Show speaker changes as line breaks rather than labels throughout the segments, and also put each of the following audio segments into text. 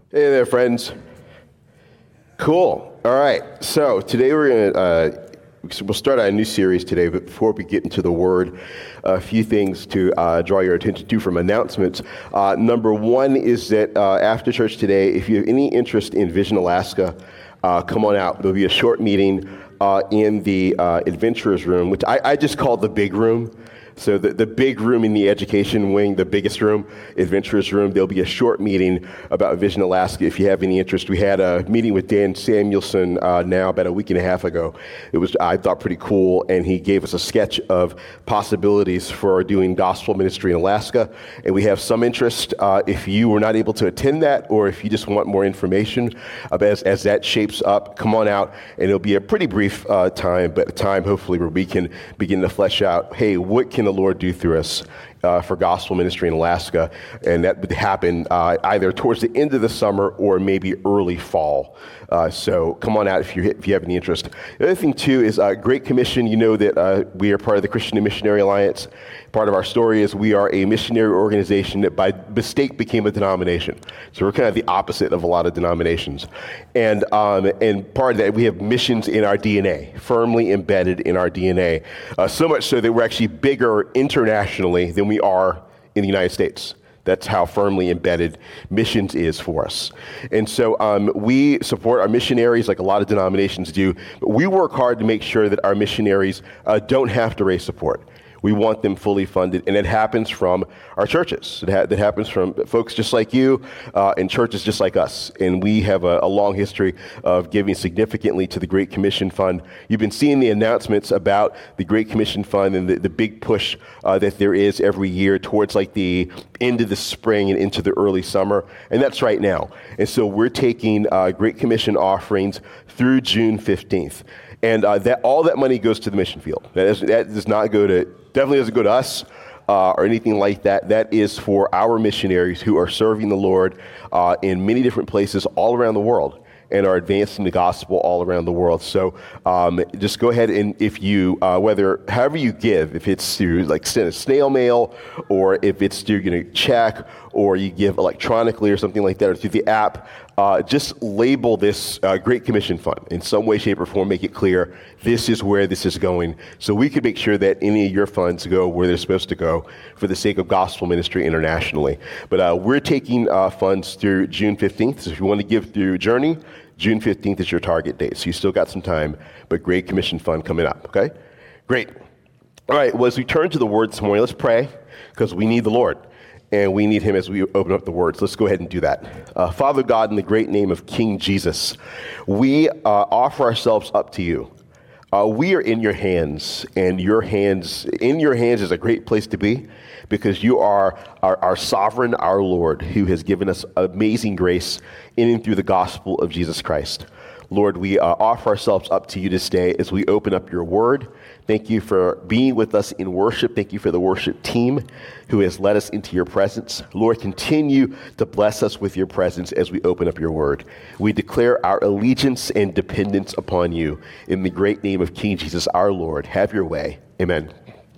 Hey there, friends. Cool. All right. So today we'll start a new series today, but before we get into the Word, a few things to draw your attention to from announcements. Number one is that after church today, if you have any interest in Vision Alaska, come on out. There'll be a short meeting in the Adventurers Room, which I just call the big room. So the big room in the education wing, the biggest room, Adventurers Room, there'll be a short meeting about Vision Alaska if you have any interest. We had a meeting with Dan Samuelson now about a week and a half ago. It was, I thought, pretty cool, and he gave us a sketch of possibilities for doing gospel ministry in Alaska, and we have some interest. If you were not able to attend that, or if you just want more information as that shapes up, come on out, and it'll be a pretty brief time, but a time hopefully where we can begin to flesh out, hey, what can the Lord do through us for gospel ministry in Alaska? And that would happen either towards the end of the summer or maybe early fall. So come on out if you have any interest. The other thing, too, is Great Commission. You know that we are part of the Christian and Missionary Alliance. Part of our story is we are a missionary organization that by mistake became a denomination. So we're kind of the opposite of a lot of denominations. And part of that, we have missions in our DNA, firmly embedded in our DNA. So much so that we're actually bigger internationally than we are in the United States. That's how firmly embedded missions is for us. And so we support our missionaries like a lot of denominations do, but we work hard to make sure that our missionaries don't have to raise support. We want them fully funded, and it happens from our churches. That happens from folks just like you and churches just like us. And we have a long history of giving significantly to the Great Commission Fund. You've been seeing the announcements about the Great Commission Fund and the big push that there is every year towards like the end of the spring and into the early summer, and that's right now. And so we're taking Great Commission offerings through June 15th. And all that money goes to the mission field. That does not go to, definitely doesn't go to us or anything like that. That is for our missionaries who are serving the Lord in many different places all around the world and are advancing the gospel all around the world. So just go ahead and if you, however you give, if it's through like send a snail mail, or if it's through a check, or you give electronically or something like that, or through the app, just label this Great Commission Fund in some way, shape, or form. Make it clear this is where this is going, so we can make sure that any of your funds go where they're supposed to go for the sake of gospel ministry internationally. But we're taking funds through June 15th, so if you want to give through Journey, June 15th is your target date, so you still got some time, but Great Commission Fund coming up, okay? Great. All right, well, as we turn to the Word this morning, let's pray, because we need the Lord. And we need him as we open up the words. Let's go ahead and do that. Father God, in the great name of King Jesus, we offer ourselves up to you. We are in your hands, and in your hands is a great place to be, because you are our sovereign, our Lord, who has given us amazing grace in and through the gospel of Jesus Christ. Lord, we offer ourselves up to you this day as we open up your word. Thank you for being with us in worship. Thank you for the worship team who has led us into your presence. Lord, continue to bless us with your presence as we open up your word. We declare our allegiance and dependence upon you. In the great name of King Jesus, our Lord, have your way. Amen.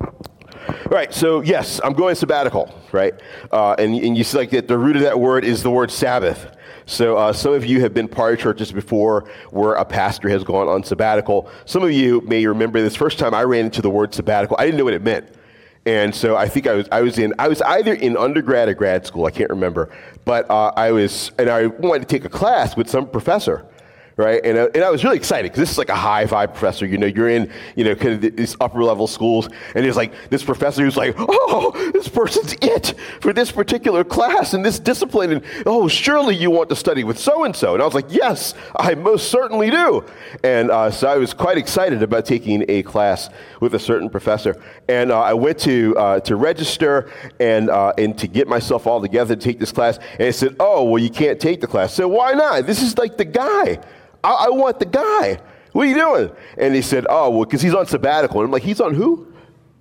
All right, so yes, I'm going sabbatical, right? And you see like that the root of that word is the word Sabbath. So some of you have been part of churches before where a pastor has gone on sabbatical. Some of you may remember this first time I ran into the word sabbatical. I didn't know what it meant. And so I think I was either in undergrad or grad school, I can't remember. But I wanted to take a class with some professor. Right, and I was really excited because this is like a high vibe professor. You're in kind of these upper level schools, and there's like this professor who's like, oh, this person's it for this particular class and this discipline, and oh, surely you want to study with so and so. And I was like, yes, I most certainly do. And so I was quite excited about taking a class with a certain professor. And I went to register and to get myself all together to take this class. And it said, oh, well, you can't take the class. So why not? This is like the guy. I want the guy. What are you doing? And they said, oh, well, because he's on sabbatical. And I'm like, he's on who?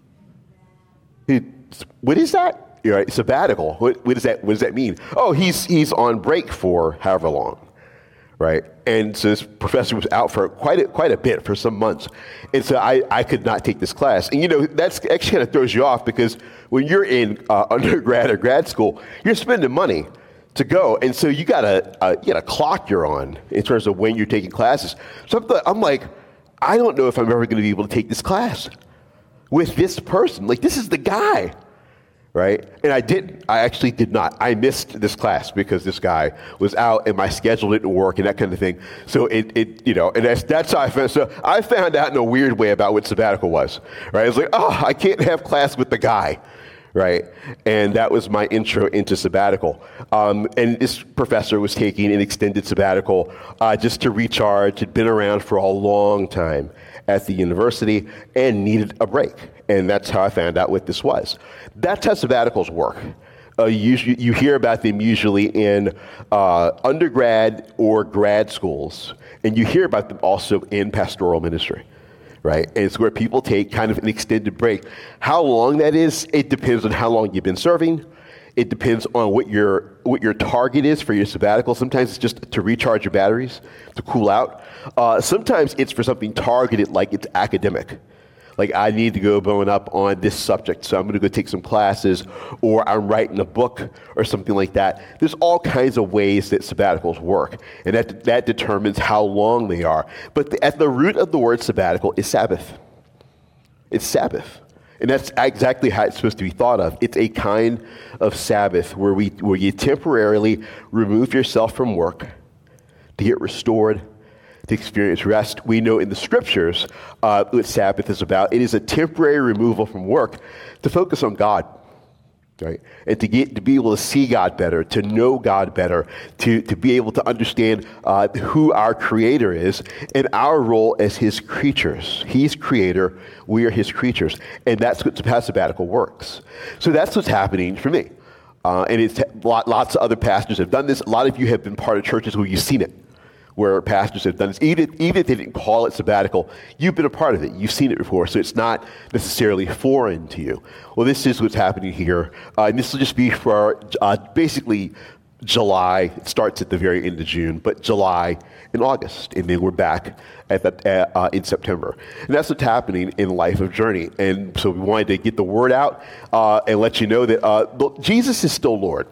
What is that? You're right, sabbatical. What does that mean? Oh, he's on break for however long, right? And so this professor was out for quite a bit, for some months. And so I could not take this class. And that's actually kind of throws you off, because when you're in undergrad or grad school, you're spending money. to go. And so you got a clock you're on in terms of when you're taking classes. So I'm like, I don't know if I'm ever going to be able to take this class with this person. Like, this is the guy, right? And I didn't. I actually did not. I missed this class because this guy was out and my schedule didn't work and that kind of thing. So and that's how I found. So I found out in a weird way about what sabbatical was, right? I was like, oh, I can't have class with the guy, right? And that was my intro into sabbatical. And this professor was taking an extended sabbatical just to recharge. Had been around for a long time at the university and needed a break. And that's how I found out what this was. That's how sabbaticals work. You hear about them usually in undergrad or grad schools, and you hear about them also in pastoral ministry, right? And it's where people take kind of an extended break. How long that is, it depends on how long you've been serving. It depends on what your target is for your sabbatical. Sometimes it's just to recharge your batteries, to cool out. Sometimes it's for something targeted, like it's academic. Like, I need to go bone up on this subject, so I'm going to go take some classes, or I'm writing a book or something like that. There's all kinds of ways that sabbaticals work, and that determines how long they are. But at the root of the word sabbatical is Sabbath. It's Sabbath. And that's exactly how it's supposed to be thought of. It's a kind of Sabbath where you temporarily remove yourself from work to get restored, to experience rest. We know in the scriptures what Sabbath is about. It is a temporary removal from work to focus on God, right? And to be able to see God better, to know God better, to be able to understand who our Creator is and our role as His creatures. He's Creator, we are His creatures, and that's how sabbatical works. So that's what's happening for me, and it's lots of other pastors have done this. A lot of you have been part of churches where you've seen it, where pastors have done this. Even if they didn't call it sabbatical, you've been a part of it. You've seen it before, so it's not necessarily foreign to you. Well, this is what's happening here. And this will just be for basically July. It starts at the very end of June, but July and August. And then we're back in September. And that's what's happening in Life of Journey. And so we wanted to get the word out and let you know that Jesus is still Lord.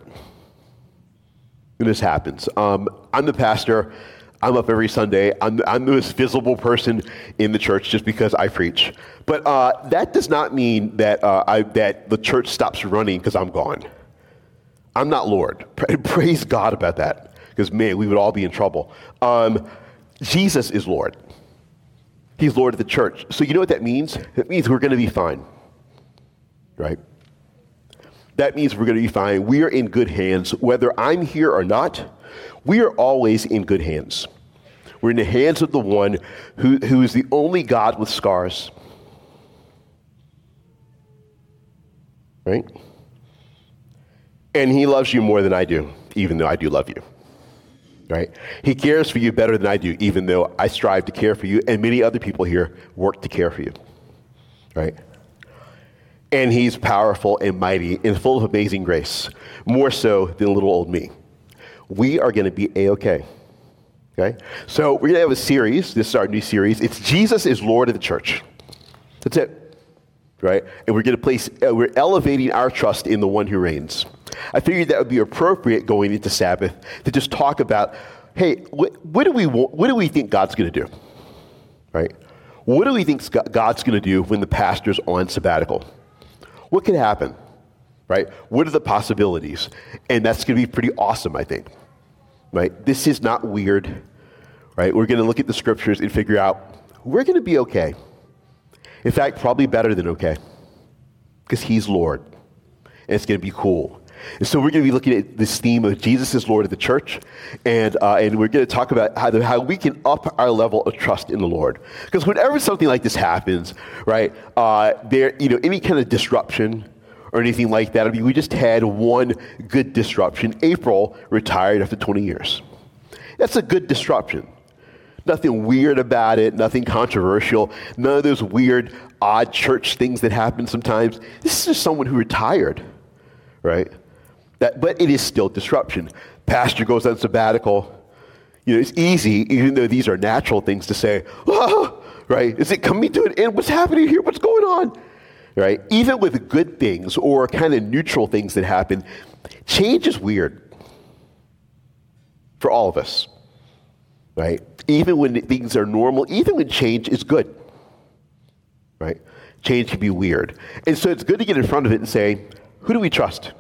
And this happens. I'm the pastor. I'm up every Sunday. I'm the most visible person in the church just because I preach. But that does not mean that that the church stops running because I'm gone. I'm not Lord. Praise God about that, because, man, we would all be in trouble. Jesus is Lord. He's Lord of the church. So you know what that means? It means we're going to be fine, right? That means we're going to be fine. We are in good hands. Whether I'm here or not, we are always in good hands. We're in the hands of the one who is the only God with scars. Right? And He loves you more than I do, even though I do love you. Right? He cares for you better than I do, even though I strive to care for you, and many other people here work to care for you. Right? And He's powerful and mighty and full of amazing grace, more so than little old me. We are going to be A-okay. Okay? So we're going to have a series. This is our new series. It's Jesus is Lord of the Church. That's it. Right? And we're going to we're elevating our trust in the one who reigns. I figured that would be appropriate going into Sabbath to just talk about, hey, what do we think God's going to do? Right? What do we think God's going to do when the pastor's on sabbatical? What could happen? Right? What are the possibilities? And that's going to be pretty awesome, I think. Right? This is not weird. Right? We're going to look at the scriptures and figure out we're going to be okay. In fact, probably better than okay, because He's Lord, and it's going to be cool. And so we're going to be looking at this theme of Jesus is Lord of the church, and we're going to talk about how we can up our level of trust in the Lord. Because whenever something like this happens, right, any kind of disruption or anything like that. I mean, we just had one good disruption. April retired after 20 years. That's a good disruption. Nothing weird about it, nothing controversial, none of those weird, odd church things that happen sometimes. This is just someone who retired, right? But it is still disruption. Pastor goes on sabbatical. You know, it's easy, even though these are natural things, to say, oh, right? Is it coming to an end? What's happening here? What's going on? Right? Even with good things or kind of neutral things that happen, change is weird. for all of us, right? Even when things are normal, even when change is good, right? Change can be weird. And so it's good to get in front of it and say, who do we trust?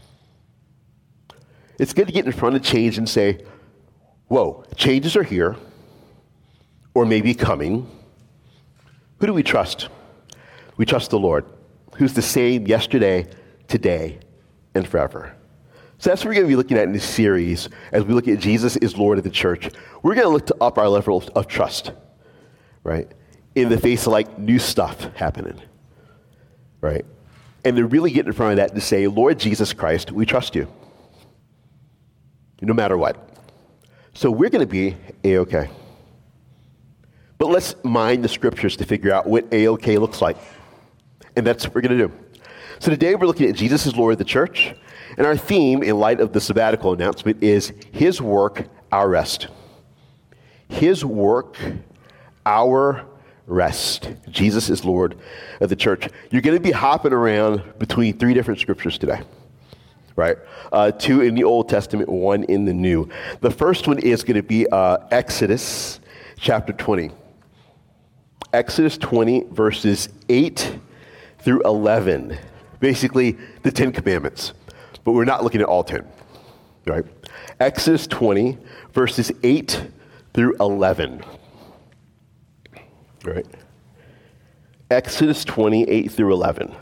It's good to get in front of change and say, whoa, changes are here, or maybe coming. Who do we trust? We trust the Lord, who's the same yesterday, today, and forever. So that's what we're going to be looking at in this series as we look at Jesus is Lord of the church. We're going to look to up our level of trust, right? In the face of like new stuff happening, right? And to really get in front of that and to say, Lord Jesus Christ, we trust you, no matter what. So we're going to be A-okay. But let's mine the scriptures to figure out what A-okay looks like. And that's what we're going to do. So today we're looking at Jesus is Lord of the church. And our theme, in light of the sabbatical announcement, is His work, our rest. His work, our rest. Jesus is Lord of the church. You're going to be hopping around between 3 different scriptures today, right? 2 in the Old Testament, 1 in the New. The first one is going to be Exodus chapter 20. Exodus 20, verses 8 through 11. Basically, the 10 Commandments. But we're not looking at all 10, right? Exodus 20, verses 8 through 11. Right? Exodus 28 through 11.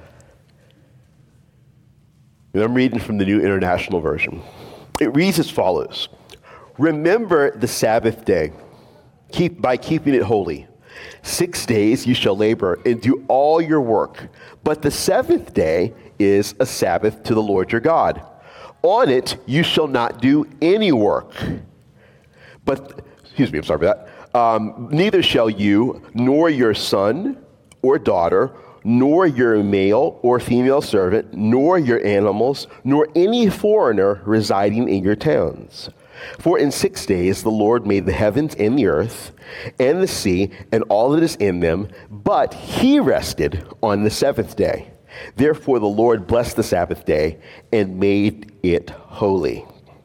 And I'm reading from the New International Version. It reads as follows. Remember the Sabbath day, by keeping it holy. 6 days you shall labor and do all your work, but the 7th day is a Sabbath to the Lord your God. On it you shall not do any work. Neither shall you, nor your son or daughter, nor your male or female servant, nor your animals, nor any foreigner residing in your towns. For in 6 days the Lord made the heavens and the earth and the sea and all that is in them, but He rested on the 7th day. Therefore the Lord blessed the Sabbath day and made it holy.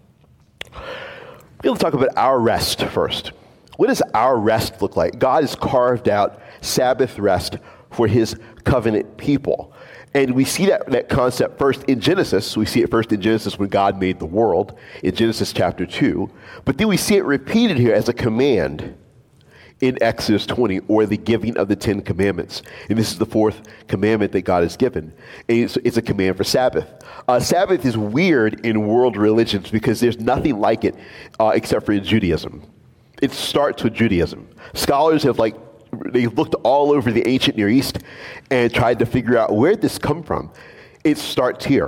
We'll talk about our rest first. What does our rest look like? God has carved out Sabbath rest for His covenant people. And we see that concept first in Genesis. We see it first in Genesis when God made the world, in Genesis chapter 2. But then we see it repeated here as a command in Exodus 20, or the giving of the 10 Commandments. And this is the 4th commandment that God has given. And it's a command for Sabbath. Sabbath is weird in world religions because there's nothing like it except for in Judaism. It starts with Judaism. Scholars have they looked all over the ancient Near East and tried to figure out where did this come from. It starts here.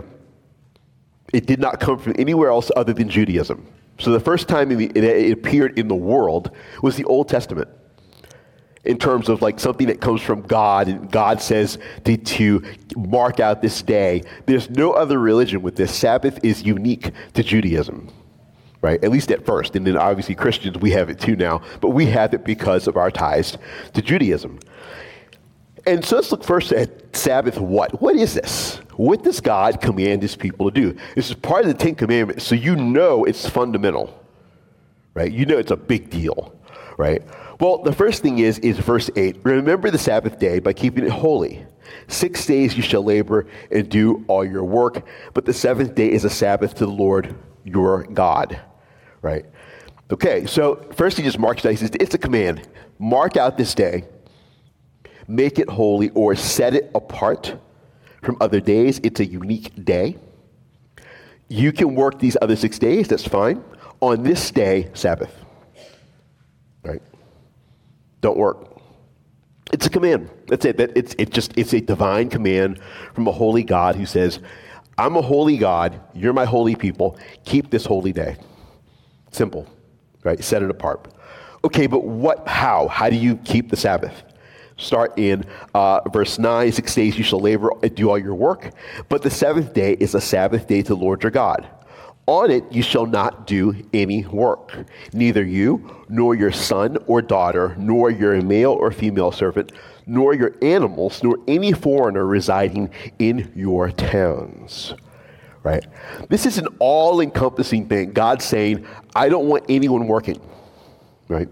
It did not come from anywhere else other than Judaism. So the first time it appeared in the world was the Old Testament, in terms of something that comes from God, and God says to mark out this day. There's no other religion with this. Sabbath is unique to Judaism. Right? At least at first. And then obviously Christians, we have it too now. But we have it because of our ties to Judaism. And so let's look first at Sabbath. What is this? What does God command His people to do? This is part of the 10 Commandments, so you know it's fundamental. Right? You know it's a big deal. Right? Well, the first thing is verse 8. Remember the Sabbath day by keeping it holy. 6 days you shall labor and do all your work, but the 7th day is a Sabbath to the Lord your God. Right? Okay, so first He just marks it out. He says, it's a command. Mark out this day, make it holy, or set it apart from other days. It's a unique day. You can work these other 6 days, that's fine. On this day, Sabbath. Right? Don't work. It's a command. That's it. It's a divine command from a holy God who says, I'm a holy God, you're my holy people, keep this holy day. Simple, right? Set it apart. Okay, but how? How do you keep the Sabbath? Start in verse 9, 6 days you shall labor and do all your work, but the 7th day is a Sabbath day to the Lord your God. On it you shall not do any work, neither you, nor your son or daughter, nor your male or female servant, nor your animals, nor any foreigner residing in your towns. right? This is an all-encompassing thing. God's saying, I don't want anyone working, right?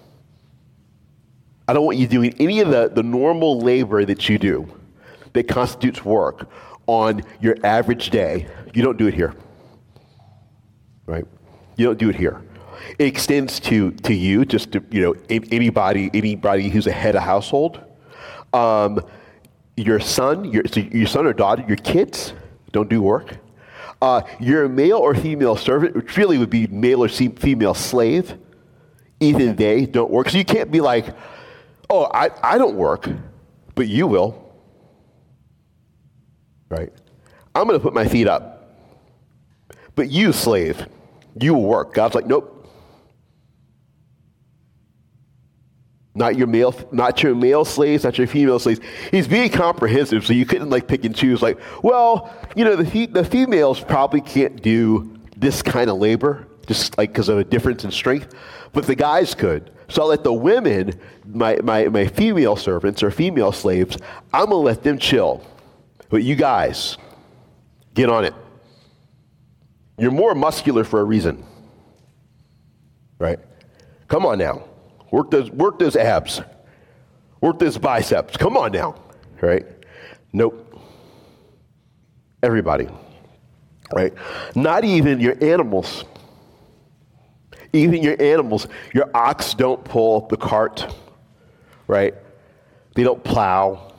I don't want you doing any of the normal labor that you do that constitutes work on your average day. You don't do it here, right? You don't do it here. It extends to you, just to, anybody who's a head of household. Your son or daughter, your kids don't do work. Your male or female servant, which really would be male or female slave, even they don't work. So you can't be like, oh, I don't work, but you will. Right? I'm going to put my feet up. But you, slave, you will work. God's like, nope. Not your male slaves, not your female slaves. He's being comprehensive, so you couldn't pick and choose. Well, the females probably can't do this kind of labor, just because of a difference in strength, but the guys could. So I'll let the women, my female servants or female slaves, I'm gonna let them chill. But you guys, get on it. You're more muscular for a reason, right? Come on now. Work those abs. Work those biceps. Come on now, right? Nope. Everybody, right? Not even your animals. Even your animals. Your ox don't pull the cart, right? They don't plow.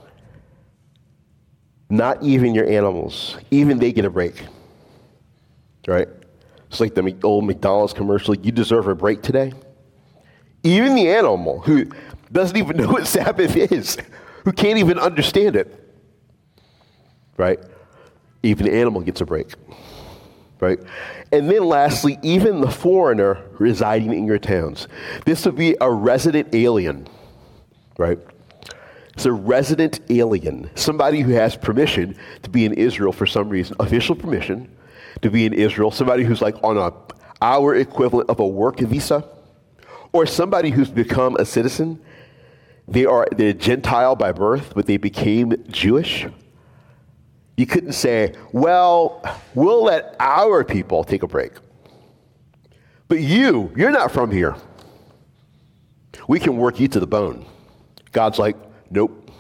Not even your animals. Even they get a break, right? It's like the old McDonald's commercial. You deserve a break today. Even the animal who doesn't even know what Sabbath is, who can't even understand it, right? Even the animal gets a break, right? And then lastly, even the foreigner residing in your towns. This would be a resident alien, right? It's a resident alien, somebody who has permission to be in Israel for some reason, official permission to be in Israel, somebody who's on our equivalent of a work visa, or somebody who's become a citizen. They're Gentile by birth, but they became Jewish. You couldn't say, well, we'll let our people take a break. But you're not from here. We can work you to the bone. God's like, nope.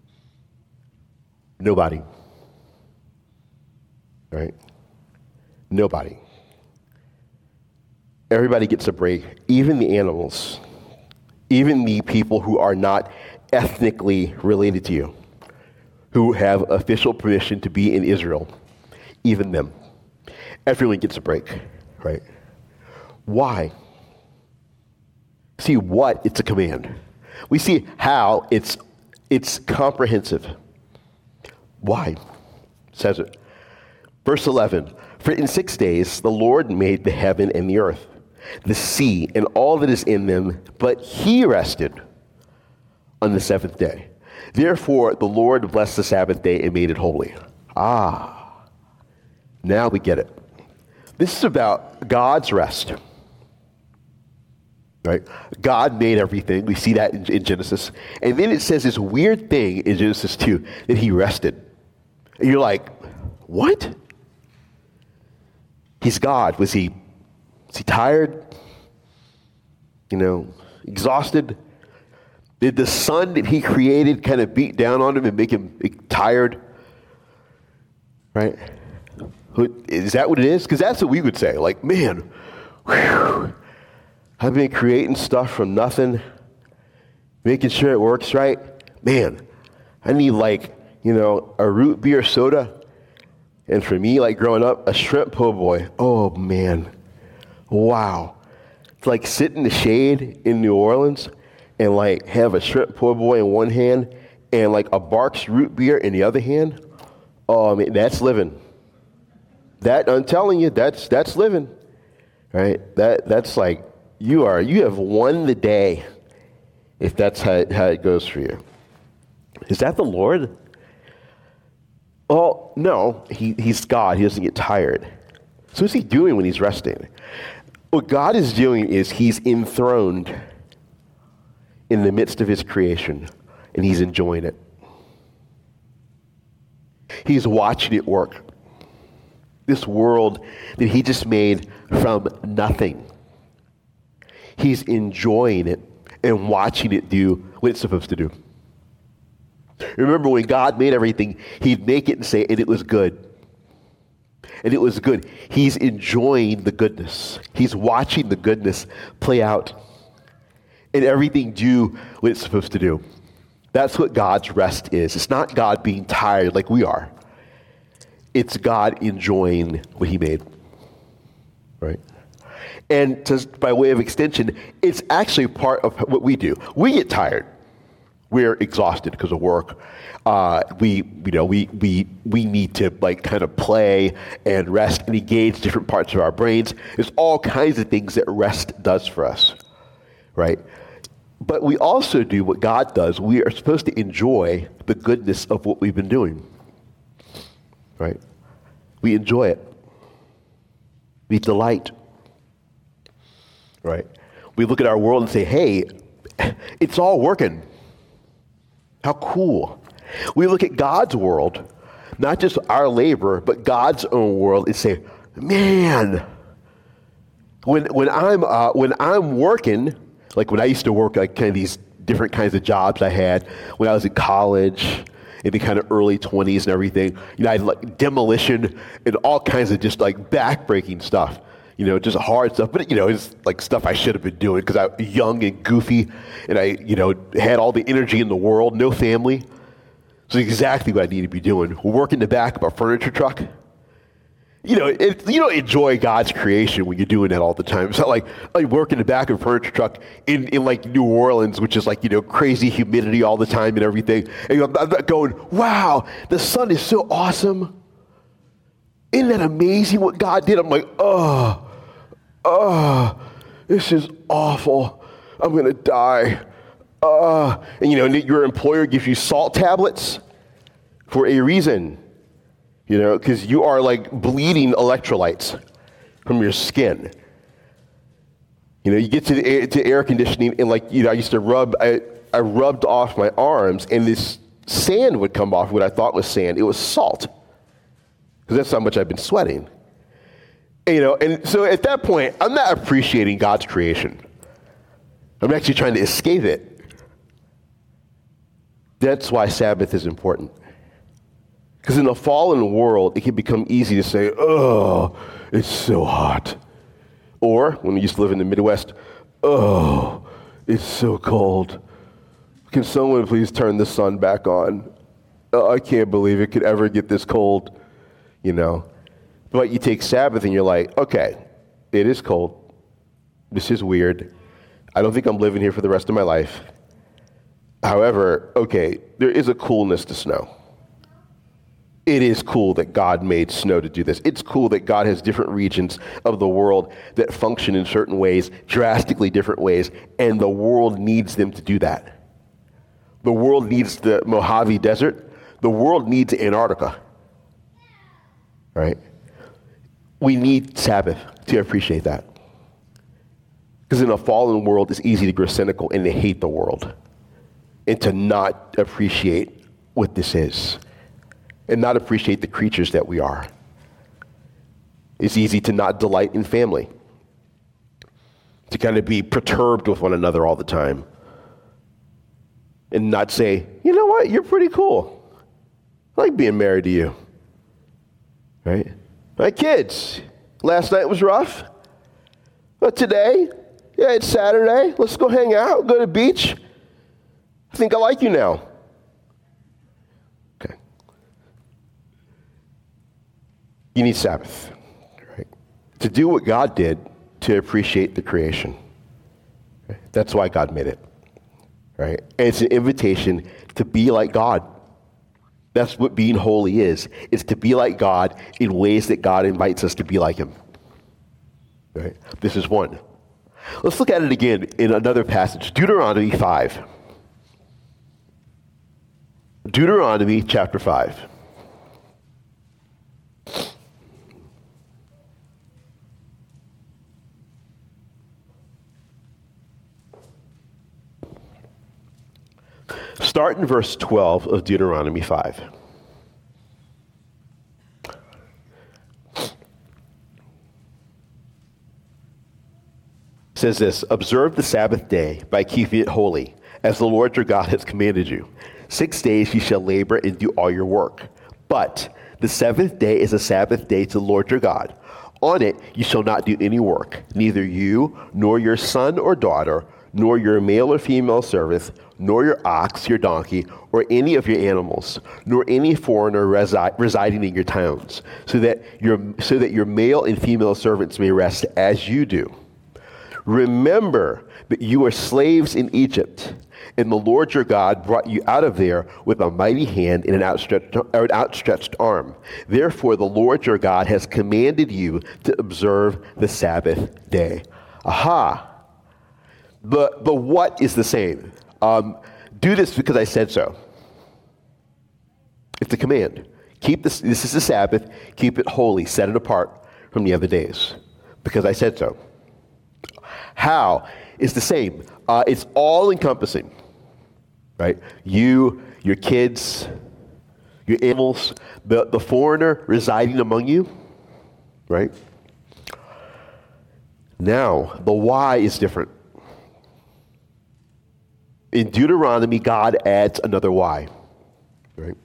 Nobody. Right? Nobody. Everybody gets a break, even the animals, even the people who are not ethnically related to you, who have official permission to be in Israel, even them. Everyone gets a break, right? Why? See what? It's a command. We see how it's comprehensive. Why? It says it. Verse 11, for in 6 days the Lord made the heaven and the earth, the sea, and all that is in them, but he rested on the seventh day. Therefore, the Lord blessed the Sabbath day and made it holy. Now we get it. This is about God's rest, right? God made everything. We see that in Genesis. And then it says this weird thing in Genesis 2, that he rested. And you're like, what? He's God. Was he tired? Exhausted? Did the sun that he created kind of beat down on him and make him tired? Right? Is that what it is? Because that's what we would say. Man, whew, I've been creating stuff from nothing, making sure it works right. Man, I need a root beer soda. And for me, growing up, a shrimp po' boy. Oh, man. Wow. It's like sit in the shade in New Orleans and have a shrimp po' boy in one hand and a Barks root beer in the other hand. Oh, man, that's living. That, I'm telling you, that's living. Right? That's you have won the day if that's how it goes for you. Is that the Lord? Well, no, he's God. He doesn't get tired. So what's he doing when he's resting? What God is doing is he's enthroned in the midst of his creation, and he's enjoying it. He's watching it work. This world that he just made from nothing. He's enjoying it and watching it do what it's supposed to do. Remember, when God made everything, he'd make it and say, and it was good. And it was good. He's enjoying the goodness. He's watching the goodness play out. And everything do what it's supposed to do. That's what God's rest is. It's not God being tired like we are. It's God enjoying what he made. Right? And just by way of extension, it's actually part of what we do. We get tired. We're exhausted because of work. We need to kind of play and rest and engage different parts of our brains. There's all kinds of things that rest does for us, right? But we also do what God does. We are supposed to enjoy the goodness of what we've been doing, right? We enjoy it. We delight, right? We look at our world and say, hey, it's all working. How cool. We look at God's world, not just our labor, but God's own world, and say, man, when I'm working, like when I used to work like kind of these different kinds of jobs I had when I was in college, in the kind of early 20s and everything, I had like demolition and all kinds of just like back-breaking stuff. Just hard stuff, but it's like stuff I should have been doing because I was young and goofy, and I, had all the energy in the world, no family. So exactly what I need to be doing. We're working the back of a furniture truck. You don't enjoy God's creation when you're doing that all the time. It's not like working the back of a furniture truck in like New Orleans, which is like, crazy humidity all the time and everything. And I'm not going, wow, the sun is so awesome. Isn't that amazing what God did? I'm like, this is awful. I'm going to die. And your employer gives you salt tablets for a reason, because you are like bleeding electrolytes from your skin. You get to air conditioning and I used to I rubbed off my arms and this sand would come off, what I thought was sand. It was salt. Because that's how much I've been sweating. And so at that point, I'm not appreciating God's creation. I'm actually trying to escape it. That's why Sabbath is important. Because in a fallen world, it can become easy to say, oh, it's so hot. Or, when we used to live in the Midwest, oh, it's so cold. Can someone please turn the sun back on? Oh, I can't believe it could ever get this cold. But you take Sabbath and you're like, okay, it is cold. This is weird. I don't think I'm living here for the rest of my life. However, okay, there is a coolness to snow. It is cool that God made snow to do this. It's cool that God has different regions of the world that function in certain ways, drastically different ways, and the world needs them to do that. The world needs the Mojave Desert. The world needs Antarctica. Right? We need Sabbath to appreciate that. Because in a fallen world, it's easy to grow cynical and to hate the world and to not appreciate what this is and not appreciate the creatures that we are. It's easy to not delight in family, to kind of be perturbed with one another all the time and not say, you know what, you're pretty cool. I like being married to you. Right? My kids, last night was rough. But today, yeah, it's Saturday. Let's go hang out, go to the beach. I think I like you now. Okay. You need Sabbath, right? To do what God did, to appreciate the creation. Okay? That's why God made it, right? And it's an invitation to be like God. That's what being holy is. It's to be like God in ways that God invites us to be like him. Right? This is one. Let's look at it again in another passage. Deuteronomy 5. Deuteronomy chapter 5. Start in verse 12 of Deuteronomy 5. says this, observe the Sabbath day by keeping it holy, as the Lord your God has commanded you. 6 days you shall labor and do all your work. But the seventh day is a Sabbath day to the Lord your God. On it you shall not do any work, neither you, nor your son or daughter, nor your male or female servant, nor your ox, your donkey, or any of your animals, nor any foreigner residing in your towns, so that your male and female servants may rest as you do. Remember that you were slaves in Egypt, and the Lord your God brought you out of there with a mighty hand and an outstretched arm. Therefore, the Lord your God has commanded you to observe the Sabbath day. Aha! But what is the same? Do this because I said so. It's a command. Keep this. This is the Sabbath. Keep it holy. Set it apart from the other days, because I said so. How is the same? It's all encompassing, right? You, your kids, your animals, the foreigner residing among you, right? Now, the why is different. In Deuteronomy, God adds another why, right?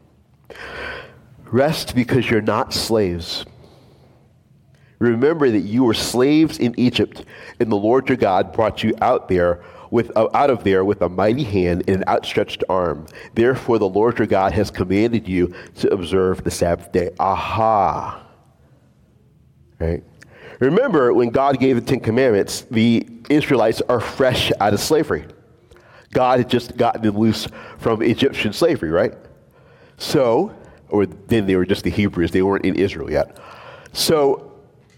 Rest because you're not slaves. Remember that you were slaves in Egypt, and the Lord your God brought you out of there with a mighty hand and an outstretched arm. Therefore, the Lord your God has commanded you to observe the Sabbath day. Aha! Right? Remember, when God gave the Ten Commandments, the Israelites are fresh out of slavery. God had just gotten them loose from Egyptian slavery, right? So, or then they were just the Hebrews. They weren't in Israel yet. So,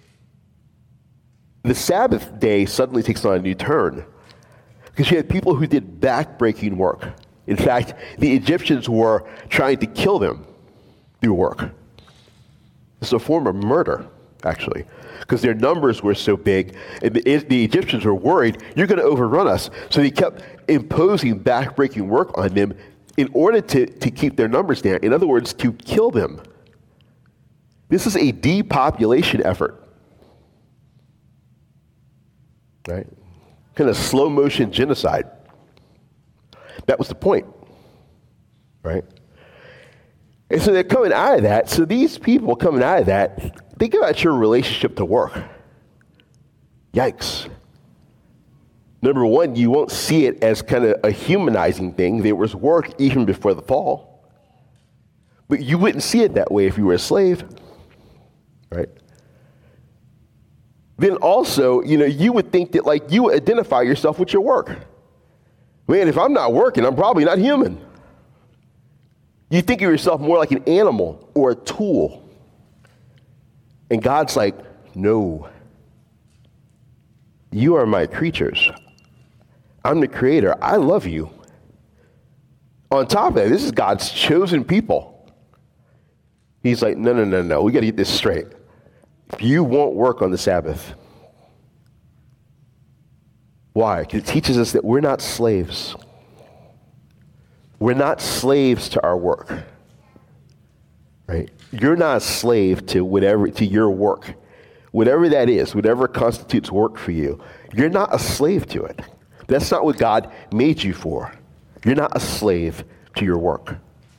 the Sabbath day suddenly takes on a new turn, because you had people who did back-breaking work. In fact, the Egyptians were trying to kill them through work. It's a form of murder, actually, because their numbers were so big, and the Egyptians were worried, you're going to overrun us. So they kept imposing back-breaking work on them in order to keep their numbers down. In other words, to kill them. This is a depopulation effort. Right? Kind of slow motion genocide. That was the point. Right? And so they're coming out of that. So these people coming out of that, think about your relationship to work. Yikes. Number one, you won't see it as kind of a humanizing thing. There was work even before the fall. But you wouldn't see it that way if you were a slave. Right? Then also, you would think that you would identify yourself with your work. Man, if I'm not working, I'm probably not human. You think of yourself more like an animal or a tool. And God's like, no. You are my creatures. I'm the creator. I love you. On top of that, this is God's chosen people. He's like, no. We got to get this straight. You won't work on the Sabbath. Why? Because it teaches us that we're not slaves. We're not slaves to our work. Right? You're not a slave to your work. Whatever that is, whatever constitutes work for you, you're not a slave to it. That's not what God made you for. You're not a slave to your work.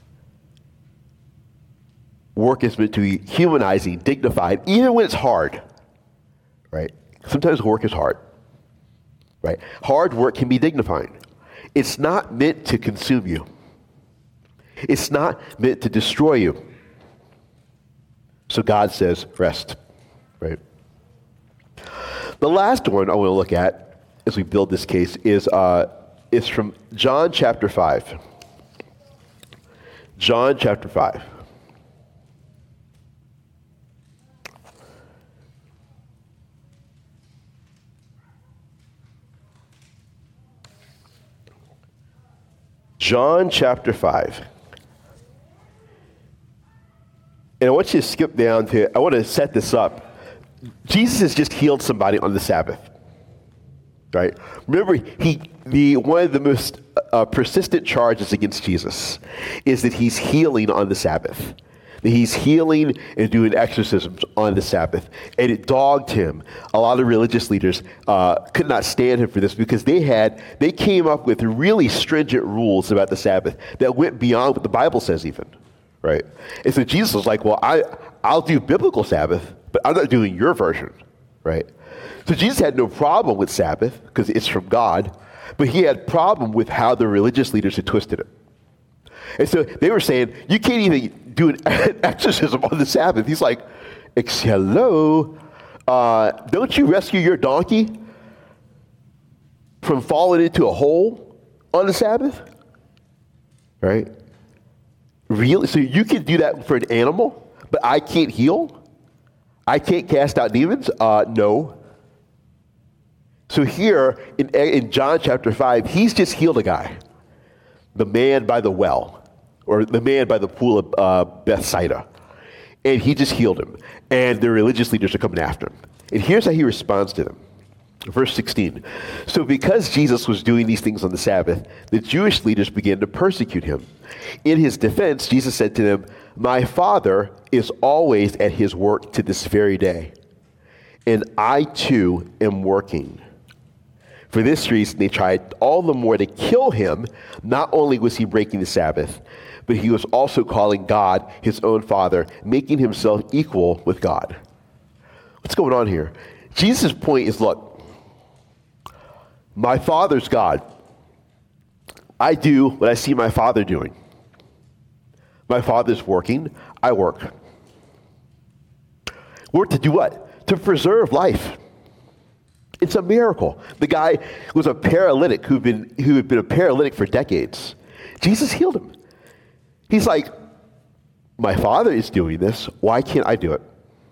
Work is meant to be humanizing, dignified, even when it's hard, right? Sometimes work is hard, right? Hard work can be dignifying. It's not meant to consume you. It's not meant to destroy you. So God says, rest, right? The last one I want to look at as we build this case is from John chapter 5. John chapter 5. John chapter 5. And I want you to skip down to, I want to set this up. Jesus has just healed somebody on the Sabbath. Right? Remember, one of the most persistent charges against Jesus is that he's healing on the Sabbath. that he's healing and doing exorcisms on the Sabbath. And it dogged him. A lot of religious leaders could not stand him for this because they came up with really stringent rules about the Sabbath that went beyond what the Bible says even, right? And so Jesus was like, well, I'll do biblical Sabbath, but I'm not doing your version, right? So Jesus had no problem with Sabbath because it's from God, but he had problem with how the religious leaders had twisted it. And so they were saying, you can't even do an exorcism on the Sabbath. He's like, hello, don't you rescue your donkey from falling into a hole on the Sabbath? Right? Really? So you can do that for an animal, but I can't heal? I can't cast out demons? No. So here in John chapter 5, he's just healed a guy, the man by the well, or the man by the pool of Bethsaida. And he just healed him. And the religious leaders are coming after him. And here's how he responds to them. Verse 16. So because Jesus was doing these things on the Sabbath, the Jewish leaders began to persecute him. In his defense, Jesus said to them, my Father is always at his work to this very day. And I too am working. For this reason, they tried all the more to kill him. Not only was he breaking the Sabbath, but he was also calling God his own Father, making himself equal with God. What's going on here? Jesus' point is, look, my Father's God. I do what I see my Father doing. My Father's working, I work. Work to do what? To preserve life. It's a miracle. The guy was a paralytic who had been a paralytic for decades. Jesus healed him. He's like, my Father is doing this. Why can't I do it?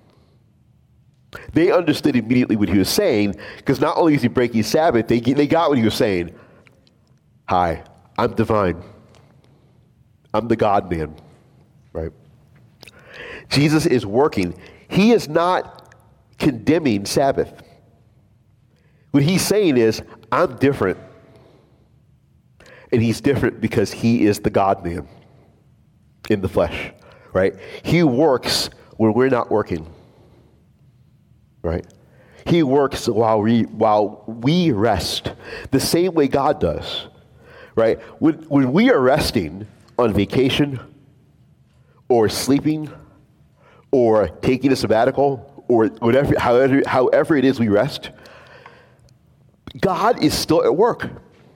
They understood immediately what he was saying, because not only is he breaking Sabbath, they got what he was saying. Hi, I'm divine. I'm the God-man, right? Jesus is working. He is not condemning Sabbath. What he's saying is, I'm different. And he's different because he is the God-man in the flesh, right? He works when we're not working, right? He works while we rest, the same way God does, right? When we are resting on vacation or sleeping or taking a sabbatical or whatever, however it is we rest, God is still at work.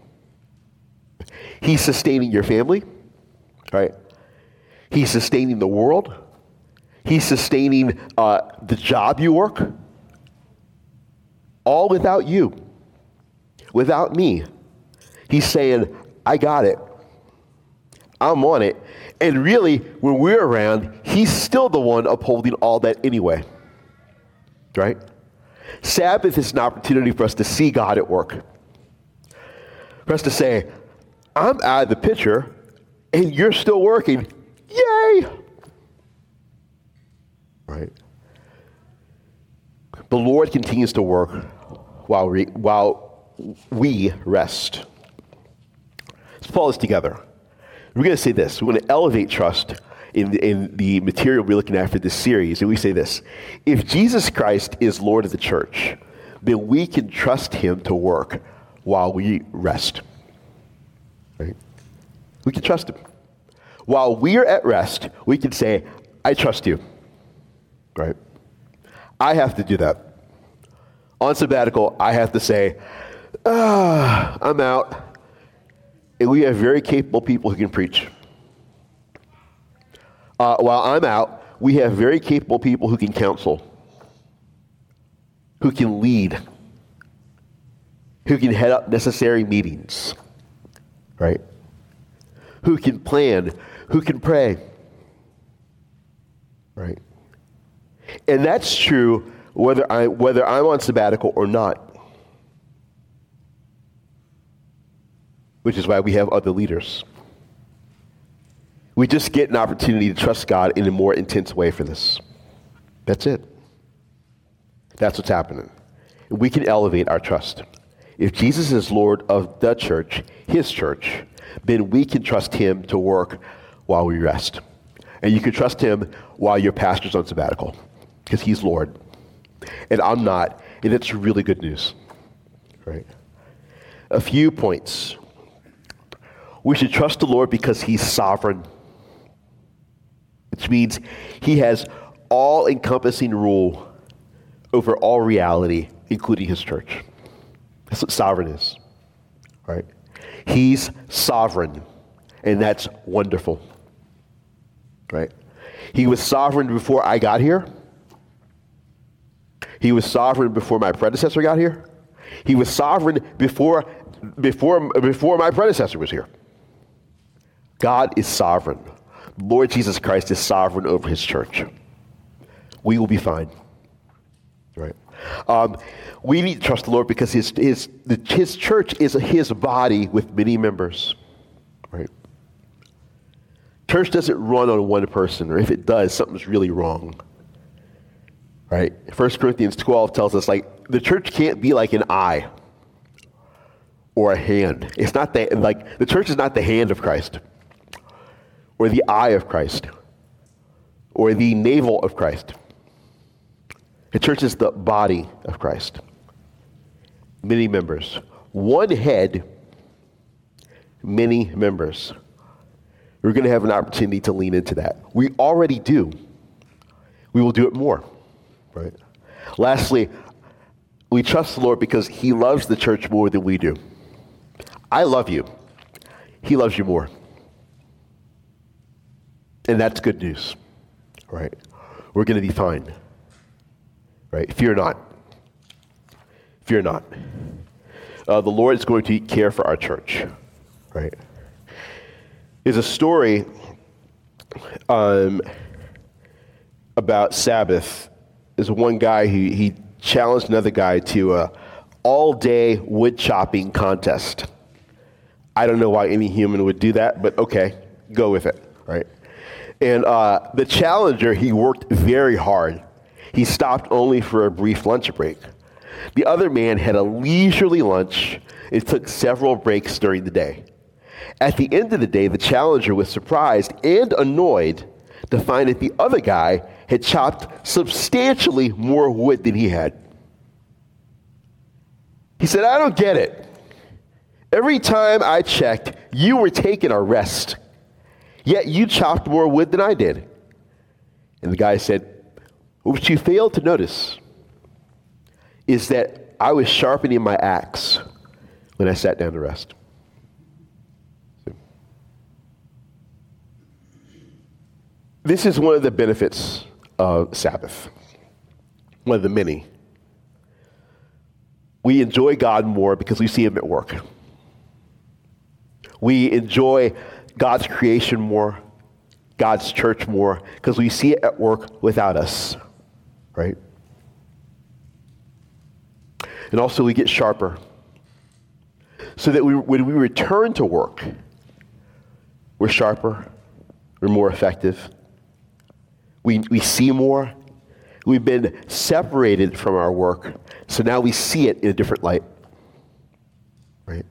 He's sustaining your family, right? He's sustaining the world. He's sustaining the job you work. All without you, without me. He's saying, I got it. I'm on it. And really, when we're around, he's still the one upholding all that anyway, right? Sabbath is an opportunity for us to see God at work. For us to say, I'm out of the picture, and you're still working. Yay! Right? The Lord continues to work while we rest. Let's pull this together. We're going to say this. We're going to elevate trust in the material we're looking at for this series, and we say this. If Jesus Christ is Lord of the church, then we can trust him to work while we rest. Right? We can trust him. While we are at rest, we can say, I trust you. Right? I have to do that. On sabbatical, I have to say, I'm out. And we have very capable people who can preach. While I'm out, we have very capable people who can counsel, who can lead, who can head up necessary meetings, right? Who can plan, who can pray, right? And that's true whether I'm on sabbatical or not, which is why we have other leaders. We just get an opportunity to trust God in a more intense way for this. That's it. That's what's happening. And we can elevate our trust. If Jesus is Lord of the church, his church, then we can trust him to work while we rest. And you can trust him while your pastor's on sabbatical, because he's Lord. And I'm not, and it's really good news. Right? A few points. We should trust the Lord because he's sovereign, which means he has all-encompassing rule over all reality, including his church. That's what sovereign is, right? He's sovereign, and that's wonderful, right? He was sovereign before I got here. He was sovereign before my predecessor got here. He was sovereign before my predecessor was here. God is sovereign. Lord Jesus Christ is sovereign over his church. We will be fine. Right? We need to trust the Lord because his church is his body with many members. Right? Church doesn't run on one person, or if it does, something's really wrong. Right? 1 Corinthians 12 tells us, like, the church can't be like an eye or a hand. It's not the church is not the hand of Christ, or the eye of Christ, or the navel of Christ. The church is the body of Christ. Many members. One head, many members. We're going to have an opportunity to lean into that. We already do. We will do it more. Right? Lastly, we trust the Lord because he loves the church more than we do. I love you. He loves you more. And that's good news. Right? We're going to be fine. Right? Fear not. Fear not. The Lord is going to care for our church. Right? There's a story about Sabbath. There's one guy who he challenged another guy to a all-day wood chopping contest. I don't know why any human would do that, but okay, go with it, right? And the challenger, he worked very hard. He stopped only for a brief lunch break. The other man had a leisurely lunch and took several breaks during the day. At the end of the day, the challenger was surprised and annoyed to find that the other guy had chopped substantially more wood than he had. He said, I don't get it. Every time I checked, you were taking a rest, yet you chopped more wood than I did. And the guy said, what you failed to notice is that I was sharpening my axe when I sat down to rest. This is one of the benefits of Sabbath, one of the many. We enjoy God more because we see him at work. We enjoy God's creation more, God's church more, because we see it at work without us, right? And also we get sharper, so that when we return to work, we're sharper, we're more effective. We see more. We've been separated from our work, so now we see it in a different light. Right?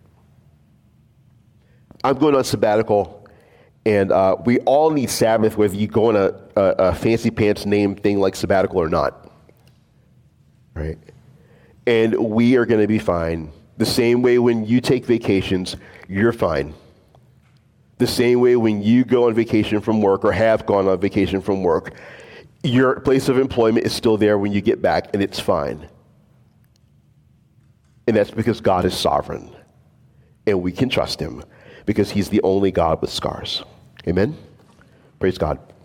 I'm going on sabbatical, and we all need Sabbath, whether you go on a fancy pants name thing like sabbatical or not. Right? And we are going to be fine. The same way when you take vacations, you're fine. The same way when you go on vacation from work or have gone on vacation from work, your place of employment is still there when you get back, and it's fine. And that's because God is sovereign, and we can trust him because he's the only God with scars. Amen? Praise God.